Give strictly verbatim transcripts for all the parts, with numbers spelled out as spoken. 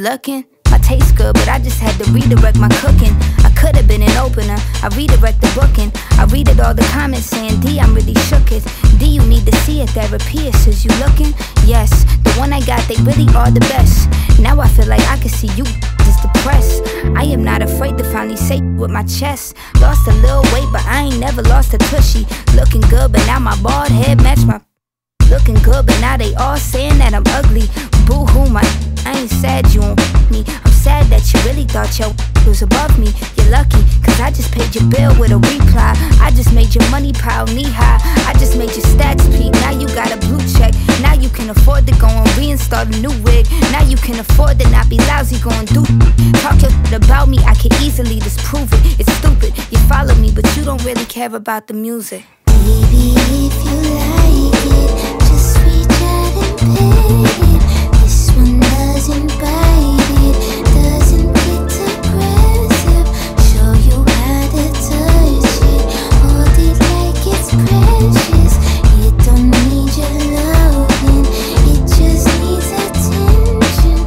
looking? My taste good, but I just had to redirect my cooking. I could've been an opener, I redirect the booking. I read it all the comments saying, D, I'm really shook it. D, you need to see a therapist, is you looking? Yes, the one I got, they really are the best. Now I feel like I can see you just depressed. I am not afraid to finally say with my chest. Lost a little weight, but I ain't never lost a tushy. Looking good, but now my bald head match my looking good, but now they all saying that I'm ugly. Boo-hoo, my I ain't sad you don't me. I'm sad that you really thought your was above me. You're lucky, cause I just paid your bill with a reply. I just made your money pile knee high. I just made your stacks peak. Now you got a blue check. Now you can afford to go and reinstall a new wig. Now you can afford to not be lousy going through. Talk your shit about me, I can easily disprove it. It's stupid, you follow me, but you don't really care about the music. Baby, if you like it, just reach out and pay it. This one doesn't bite it, doesn't get aggressive. Show you how to touch it, hold it like it's precious. It don't need your loving, it just needs attention.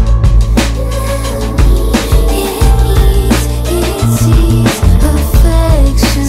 It needs, it needs affection.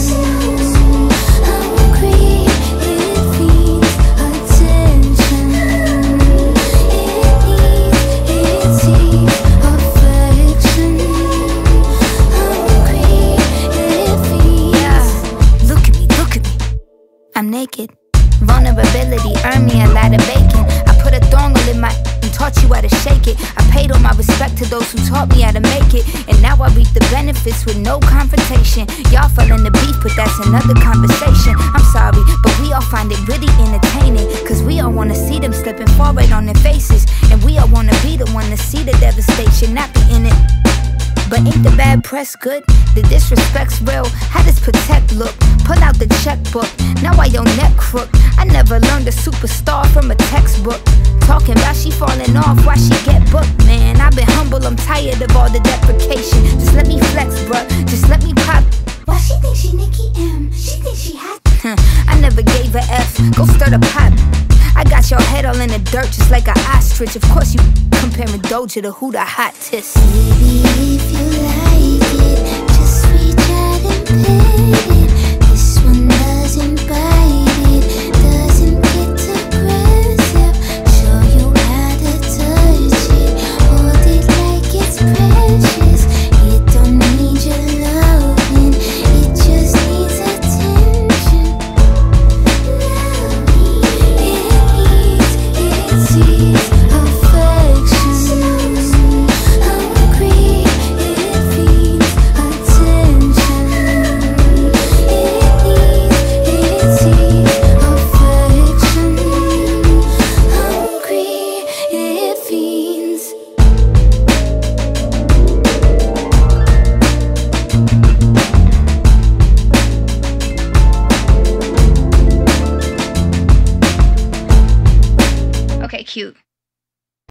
I'm naked. Vulnerability earned me a lot of bacon. I put a thong in my and taught you how to shake it. I paid all my respect to those who taught me how to make it. And now I reap the benefits with no confrontation. Y'all fell in the beef, but that's another conversation. I'm sorry, but we all find it really entertaining. Cause we all wanna see them slipping forward on their faces. And we all wanna be the one to see the devastation, not be in it. But ain't the bad press good? The disrespect's real. How does protect look? Pull out the checkbook. Now I your neck crook. I never learned a superstar from a textbook. Talking about she falling off, why she get booked, man? I've been humble, I'm tired of all the deprecation. Just let me flex, bruh. Just let me pop. Why she think she Nicki M? She think she hot. I never gave a F. Go stir the pot. I got your head all in the dirt just like an ostrich. Of course you comparing Doja to who the hottest. Baby, if you like it, just reach out and pay it.